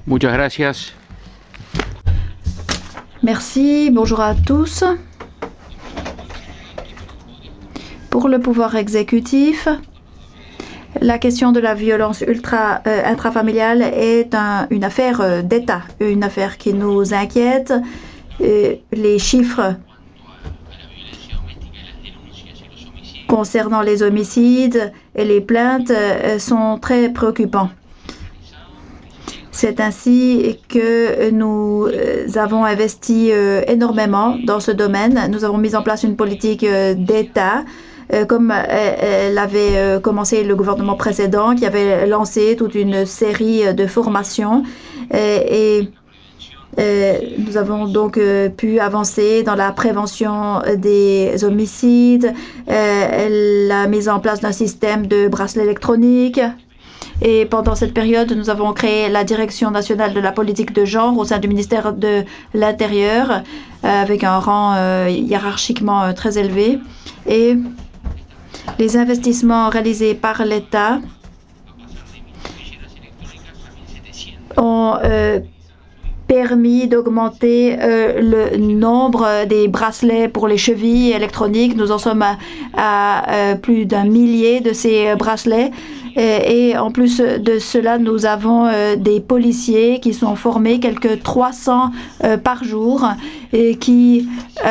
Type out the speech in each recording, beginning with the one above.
Muchas gracias. Merci, bonjour à tous. Pour le pouvoir exécutif, la question de la violence intrafamiliale est une affaire d'État, une affaire qui nous inquiète. Les chiffres concernant les homicides et les plaintes sont très préoccupants. C'est ainsi que nous avons investi énormément dans ce domaine. Nous avons mis en place une politique d'État, comme l'avait commencé le gouvernement précédent, qui avait lancé toute une série de formations. Et nous avons donc pu avancer dans la prévention des homicides, la mise en place d'un système de bracelet électronique. Et pendant cette période, nous avons créé la Direction nationale de la politique de genre au sein du ministère de l'Intérieur, avec un rang hiérarchiquement très élevé. Et les investissements réalisés par l'État ont permis d'augmenter le nombre des bracelets pour les chevilles électroniques. Nous en sommes à plus d'1 millier de ces bracelets. Et en plus de cela, nous avons des policiers qui sont formés, quelques 300 par jour, et qui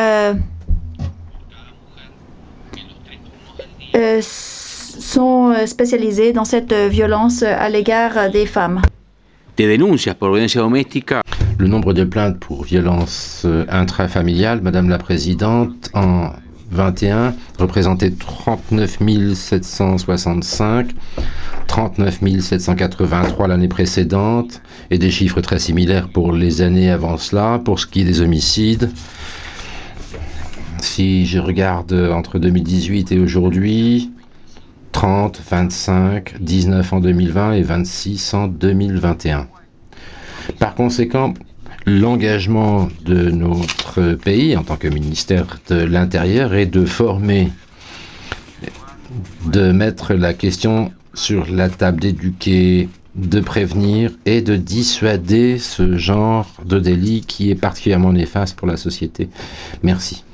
sont spécialisés dans cette violence à l'égard des femmes. De denuncias por violencia doméstica. Le nombre de plaintes pour violence intrafamiliale, Madame la Présidente, en 21 représentait 39 765, 39 783 l'année précédente, et des chiffres très similaires pour les années avant cela. Pour ce qui est des homicides, si je regarde entre 2018 et aujourd'hui, 30, 25, 19 en 2020 et 26 en 2021. Par conséquent, l'engagement de notre pays en tant que ministère de l'Intérieur est de former, de mettre la question sur la table, d'éduquer, de prévenir et de dissuader ce genre de délit qui est particulièrement néfaste pour la société. Merci.